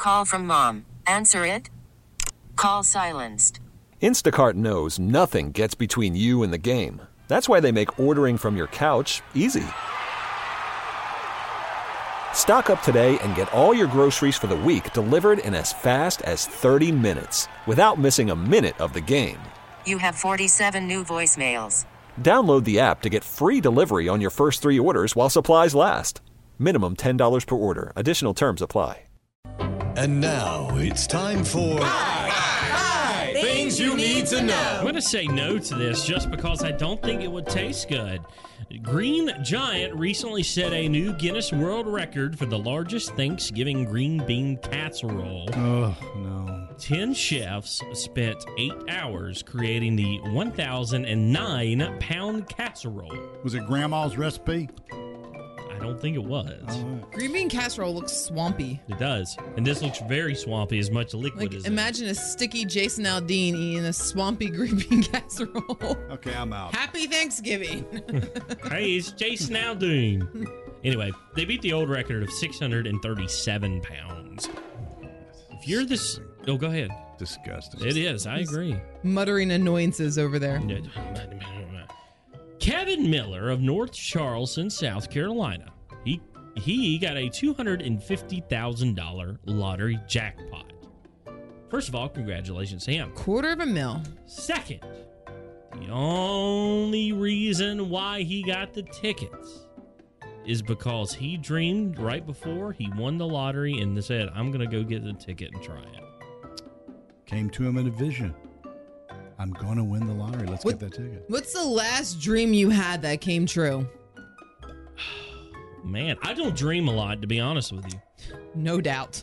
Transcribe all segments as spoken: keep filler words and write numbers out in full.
Call from mom. Answer it. Call silenced. Instacart knows nothing gets between you and the game. That's why they make ordering from your couch easy. Stock up today and get all your groceries for the week delivered in as fast as thirty minutes without missing a minute of the game. You have forty-seven new voicemails. Download the app to get free delivery on your first three orders while supplies last. Minimum ten dollars per order. Additional terms apply. And now it's time for... Hi, hi, hi, things you need to know. I'm going to say no to this just because I don't think it would taste good. Green Giant recently set a new Guinness World Record for the largest Thanksgiving green bean casserole. Oh, no. Ten chefs spent eight hours creating the one thousand nine pound casserole. Was it Grandma's recipe? I don't think it was. Oh. Green bean casserole looks swampy. It does. And this looks very swampy, as much liquid Like, as imagine a sticky Jason Aldean eating a swampy green bean casserole. Okay, I'm out. Happy Thanksgiving. Hey, it's Jason Aldean. Anyway, they beat the old record of six hundred thirty-seven pounds. If you're this... Oh, go ahead. Disgusting. It is. I agree. Muttering annoyances over there. Kevin Miller of North Charleston, South Carolina. He he got a two hundred fifty thousand dollars lottery jackpot. First of all, congratulations to him. Quarter of a mil. Second, the only reason why he got the tickets is because he dreamed right before he won the lottery and said, I'm going to go get the ticket and try it. Came to him in a vision. I'm going to win the lottery. Let's What- get that ticket. What's the last dream you had that came true? Man, I don't dream a lot, to be honest with you. No doubt.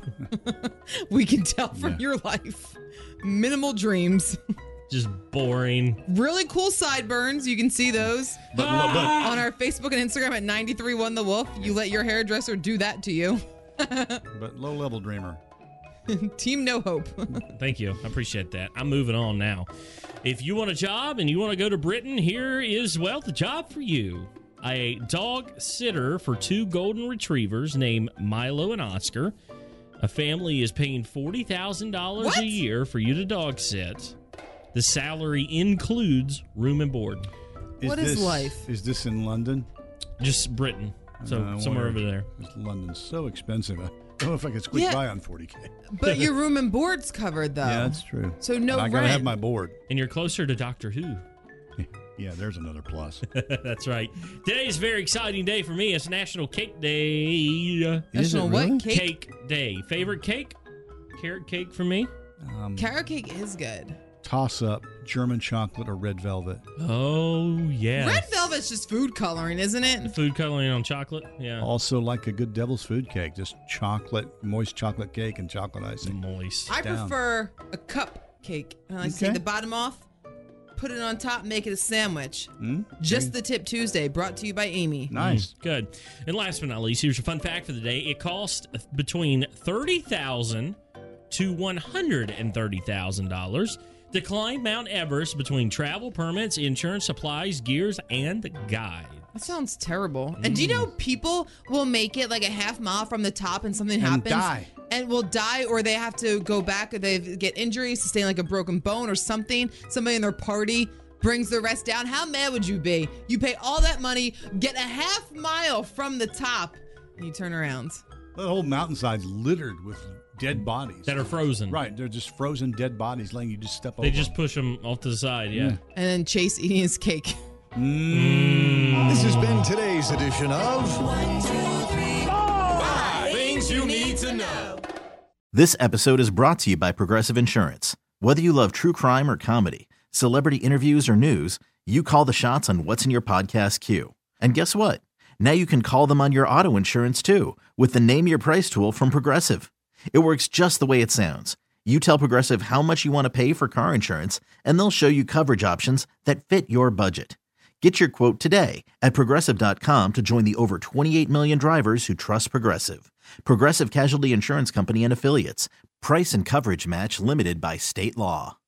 We can tell from Yeah. your life. Minimal dreams. Just boring. Really cool sideburns. You can see those But, but, on our Facebook and Instagram at ninety-three one The Wolf. You let your hairdresser do that to you. but low-level dreamer. Team No Hope. Thank you. I appreciate that. I'm moving on now. If you want a job and you want to go to Britain, here is, well, the job for you. A dog sitter for two golden retrievers named Milo and Oscar. A family is paying forty thousand dollars What? a year for you to dog sit. The salary includes room and board. What is this, life? Is this in London? Just Britain. So Uh, I somewhere wonder- over there. Because London's so expensive. I don't know if I could squeak Yeah. by on forty K. But your room and board's covered, though. Yeah, that's true. So no And I gotta rent. have my board. And you're closer to Doctor Who. Yeah, there's another plus. That's right. Today is a very exciting day for me. It's National Cake Day. Is it National really? what? Cake? Cake Day. Favorite cake? Carrot cake for me. Um, Carrot cake is good. toss up German chocolate or red velvet. Oh, yeah. Red velvet's just food coloring, isn't it? Food coloring on chocolate. Yeah. Also, like a good devil's food cake, just chocolate, moist chocolate cake and chocolate icing. Moist. I down. prefer a cupcake. And I Okay. take the bottom off, put it on top, make it a sandwich. Mm? Just the Tip Tuesday, brought to you by Amy. Nice. Mm, good. And last but not least, here's your fun fact for the day. It cost between thirty thousand dollars to one hundred thirty thousand dollars to climb Mount Everest between travel permits, insurance, supplies, gears, and guides. That sounds terrible. And do you know people will make it like a half mile from the top and something And happens die. and will die, or they have to go back, or they get injuries, sustain like a broken bone or something. Somebody in their party brings the rest down. How mad would you be? You pay all that money, get a half mile from the top, and you turn around. The whole mountainside's littered with dead bodies. That are frozen. Right, they're just frozen dead bodies laying you just step over. They just them. push them off to the side, yeah. Yeah. And then Chase eating his cake. Mm. This has been today's edition of Five things you need to know. This episode is brought to you by Progressive Insurance. Whether you love true crime or comedy, celebrity interviews or news, you call the shots on what's in your podcast queue. And guess what? Now you can call them on your auto insurance too with the Name Your Price tool from Progressive. It works just the way it sounds. You tell Progressive how much you want to pay for car insurance, and they'll show you coverage options that fit your budget. Get your quote today at Progressive dot com to join the over twenty-eight million drivers who trust Progressive. Progressive Casualty Insurance Company and Affiliates. Price and coverage match limited by state law.